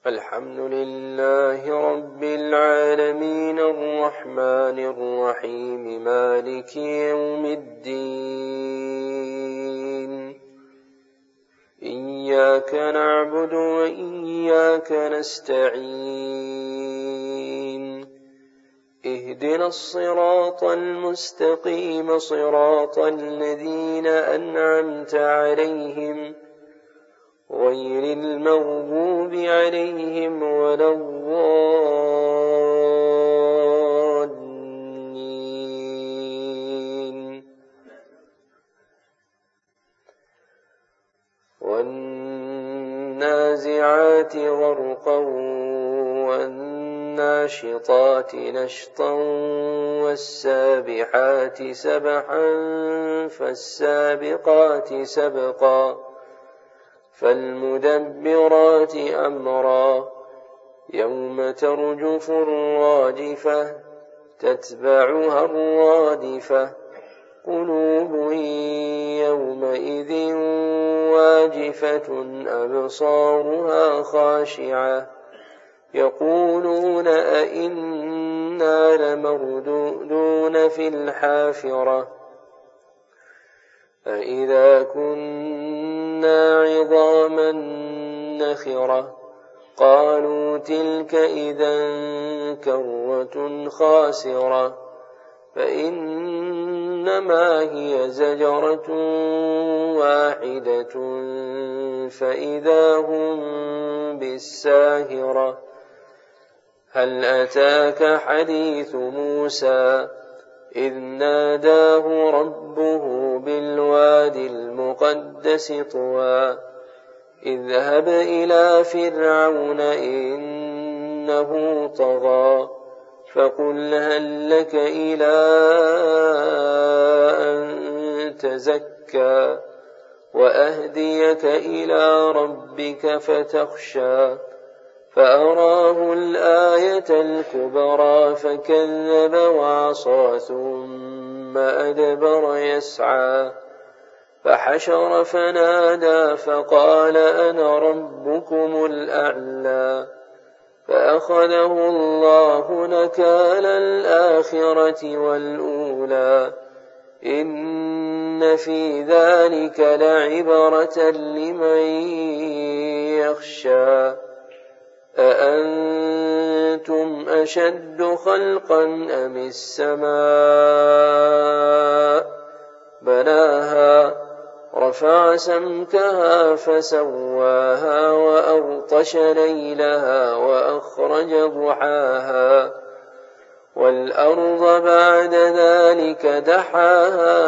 الحمد لله رب العالمين الرحمن الرحيم مالك يوم الدين إياك نعبد وإياك نستعين اهدنا الصراط المستقيم صراط الذين أنعمت عليهم غير المغضوب عليهم ولا الضالين والنازعات غرقا والناشطات نشطا والسابحات سبحا فالسابقات سبقا فالمدبرات أمرا يوم ترجف الراجفة تتبعها الرادفة قلوب يومئذ واجفة أبصارها خاشعة يقولون أئنا لمردودون في الحافرة أئذا كنا عظاما نخرة قالوا تلك إذا كرة خاسرة فإنما هي زجرة واحدة فإذا هم بالساهرة هل أتاك حديث موسى إذ ناداه ربه بالوادي المقدس طوى اذهب إلى فرعون إنه طغى فقل هل لك إلى أن تزكى وأهديك إلى ربك فتخشى فأراه الآية الكبرى فكذب وعصى ثم أدبر يسعى فحشر فنادى فقال أنا ربكم الأعلى فأخذه الله نكال الآخرة والأولى إن في ذلك لعبرة لمن يخشى أأنتم أشد خلقا أم السماء بناها رفع سمكها فسواها وأغطش ليلها وأخرج ضحاها والأرض بعد ذلك دحاها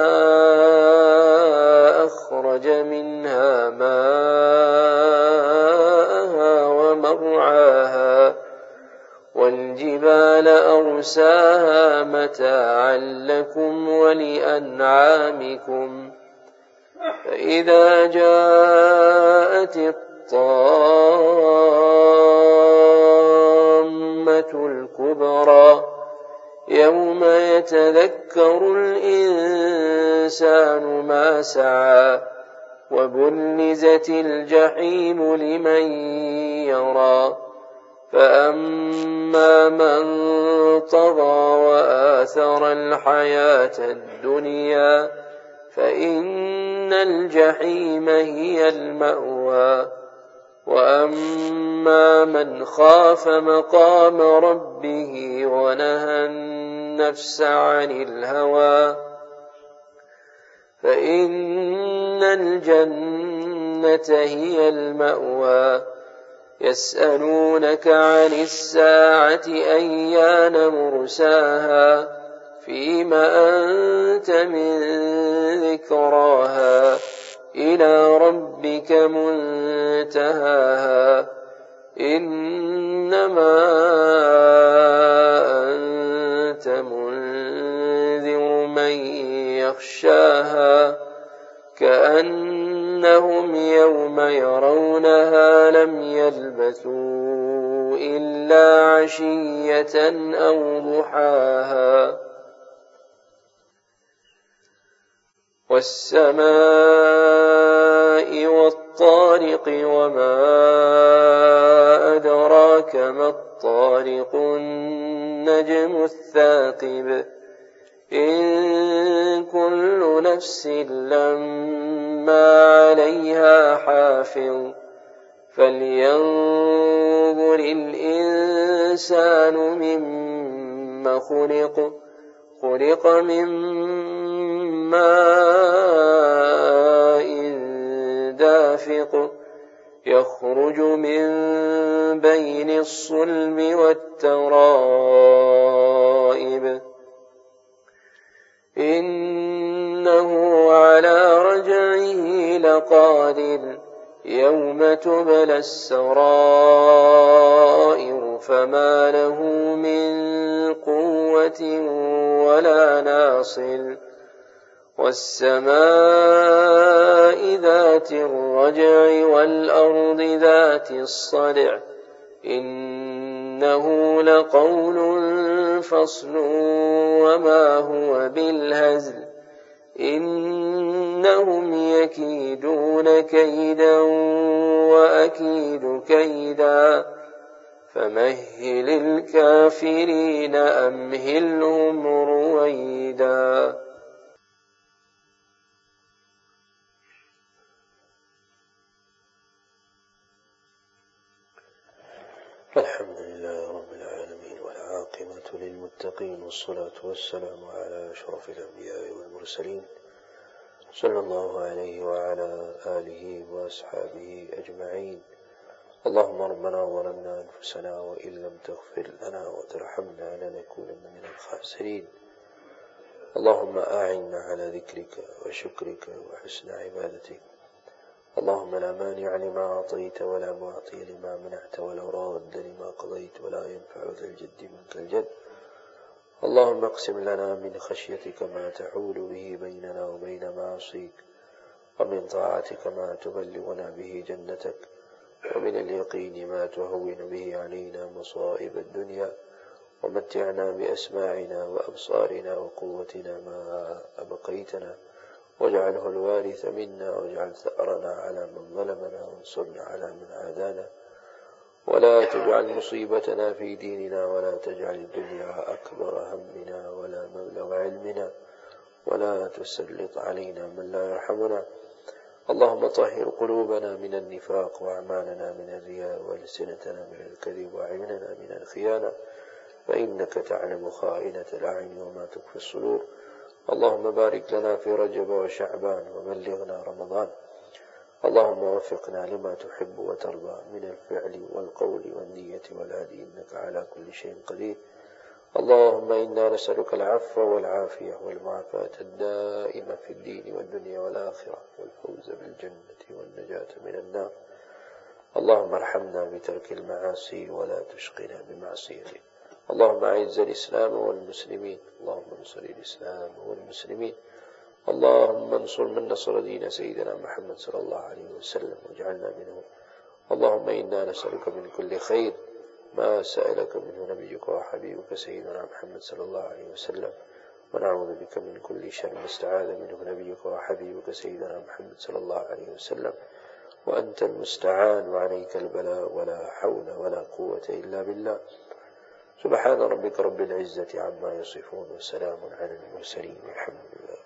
أخرج منها ماءها ومرعاها والجبال أرساها متاعا لكم ولأنعامكم فإذا جاءت الطامة الكبرى يوم يتذكر الإنسان ما سعى وبرزت الجحيم لمن يرى فأما من طغى وآثر الحياة الدنيا فإن الجحيم هي المأوى وأما من خاف مقام ربه ونهى النفس عن الهوى فإن الجنة هي المأوى يسألونك عن الساعة أيان مرساها فيم أنت من ذكراها إلى ربك منتهاها إنما أنت منذر من يخشاها كأنهم يوم يرونها لم يلبثوا إلا عشية أو ضحاها والسماء والطارق وما أدراك أدراك ما الطارق النجم الثاقب إن كل نفس لما عليها حافظ فلينظر الإنسان مما خلق من ماء دافق يخرج من بين الصلب والترائب إنه على رجعه لقادر يوم تبلى السرائر فما له من قوة ولا ناصر والسماء ذات الرجع والأرض ذات الصدع إنه لقول فصل وما هو بالهزل إنهم يكيدون كيدا وأكيد كيدا فمهل الكافرين أمهلهم رويدا. الحمد لله رب العالمين والعاقبة للمتقين والصلاة والسلام على أشرف الأنبياء والمرسلين صلى الله عليه وعلى آله وأصحابه أجمعين. اللهم ربنا ظلمنا أنفسنا وإن لم تغفر لنا وترحمنا لنكونن من الخاسرين. اللهم أعنا على ذكرك وشكرك وحسن عبادتك. اللهم لا مانع لما أعطيت ولا معطي لما منعت ولا راد لما قضيت ولا ينفع ذا الجد منك الجد. اللهم اقسم لنا من خشيتك ما تحول به بيننا وبين معاصيك ومن طاعتك ما تبلغنا به جنتك ومن اليقين ما تهون به علينا مصائب الدنيا ومتعنا بأسماعنا وأبصارنا وقوتنا ما أبقيتنا واجعله الوارث منا واجعل ثأرنا على من ظلمنا وانصرنا على من عادانا ولا تجعل مصيبتنا في ديننا ولا تجعل الدنيا أكبر همنا ولا مبلغ علمنا ولا تسلط علينا من لا يرحمنا. اللهم طهر قلوبنا من النفاق وأعمالنا من الرياء وألسنتنا من الكذب وأعيننا من الخيانة فإنك تعلم خائنة الأعين وما تخفي الصدور. اللهم بارك لنا في رجب وشعبان وبلغنا رمضان. اللهم وفقنا لما تحب وترضى من الفعل والقول والنية والهدي إنك على كل شيء قدير. اللهم إنا نسألك العفو والعافية والمعافاة الدائمة في الدين والدنيا والآخرة والفوز بالجنة والنجاة من النار. اللهم ارحمنا بترك المعاصي ولا تشقنا بمعصيتك. اللهم أعز الإسلام والمسلمين. اللهم انصر الإسلام والمسلمين. اللهم انصر من نصر دين سيدنا محمد صلى الله عليه وسلم واجعلنا منهم. اللهم إنا نسألك من كل خير ما سألك منه نبيك وحبيبك سيدنا محمد صلى الله عليه وسلم ونعوذ بك من كل شر ما استعاذ منه نبيك وحبيبك سيدنا محمد صلى الله عليه وسلم وأنت المستعان وعليك البلاء ولا حول ولا قوة إلا بالله. سبحان ربك رب العزة عما يصفون وسلام على المرسلين والحمد لله.